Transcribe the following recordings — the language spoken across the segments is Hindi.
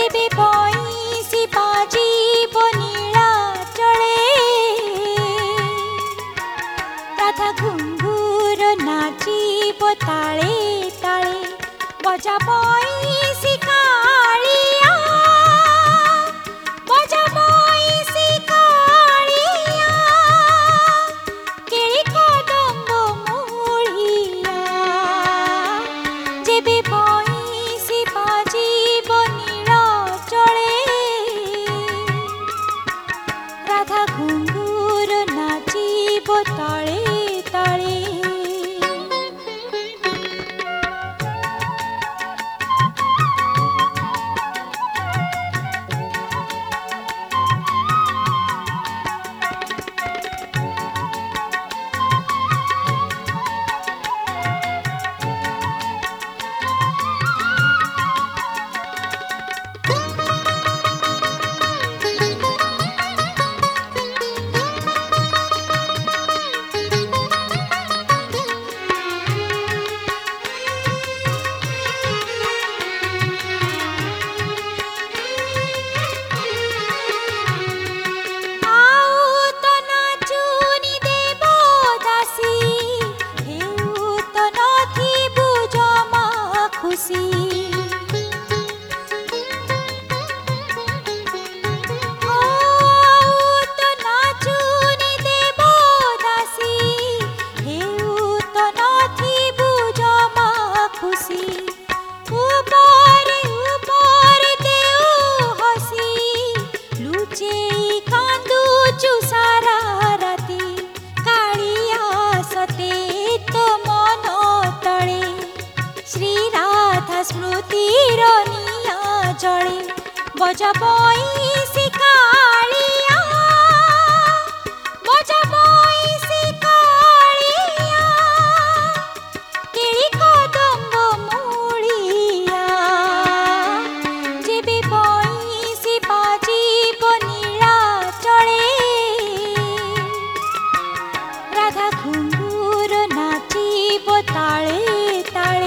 जेबे बंसी बाजिब नीलाचले राधा घुंघुर नाचिब ताले ताले बजा बंसी कालिया बजा बंसी कालिया केळी कदम्ब मूलिया जेबे बंसी बाजिब नीलाचले राधा घुंघुर नाचिब ताले ताले। स्मृतिर निया जले बजा बंसी कालिया बजा बंसी कालिया केळी कदम्ब मूलिया जेबे बंसी बाजिब नीलाचले राधा घुंघुर नाचिब ताले ताले।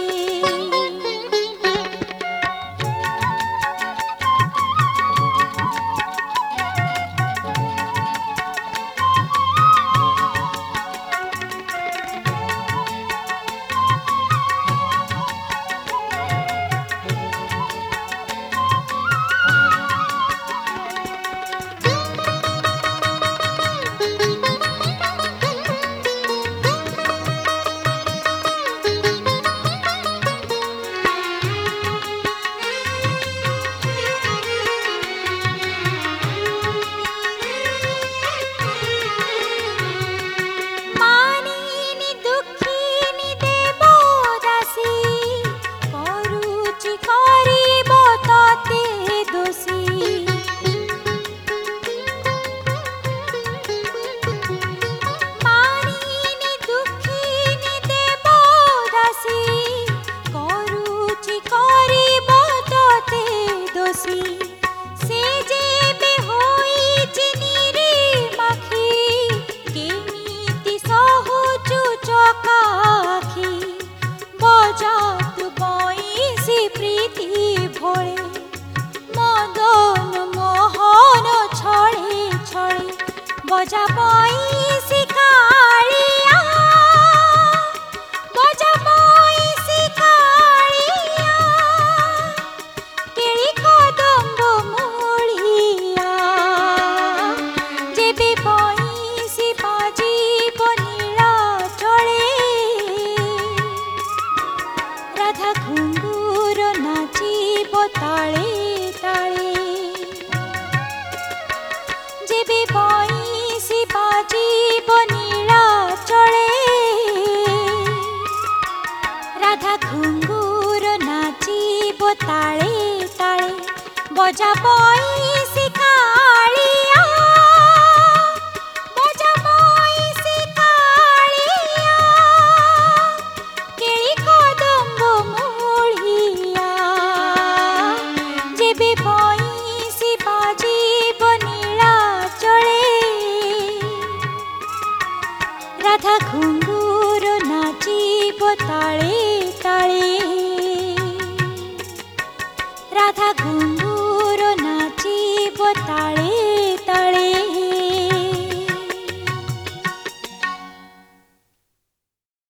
बजा बंसी कालिया बजा बंसी कालिया केळी कदम्ब मूलिया जेबे बंसी बाजिब नीलाचले राधा घुंघुर नाचिब ताले ताले जेबे बंसी बाजिब नीलाचले राधा घुंघुर नाचिब ताले ताले बजा बंसी